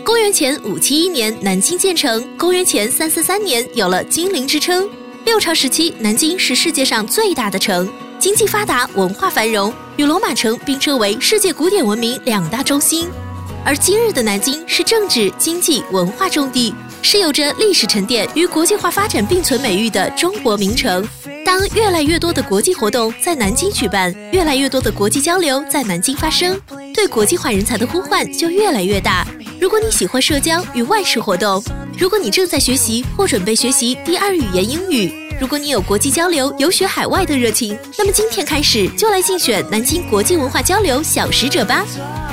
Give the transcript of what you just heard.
公元前571年，南京建成；公元前343年，有了金陵之称。六朝时期，南京是世界上最大的城，经济发达，文化繁荣，与罗马城并称为世界古典文明2大中心。而今日的南京是政治、经济、文化重地，是有着历史沉淀与国际化发展并存美誉的中国名城。当越来越多的国际活动在南京举办，越来越多的国际交流在南京发生，对国际化人才的呼唤就越来越大。如果你喜欢社交与外事活动，如果你正在学习或准备学习第2语言英语，如果你有国际交流、游学海外的热情，那么今天开始就来竞选南京国际文化交流小使者吧。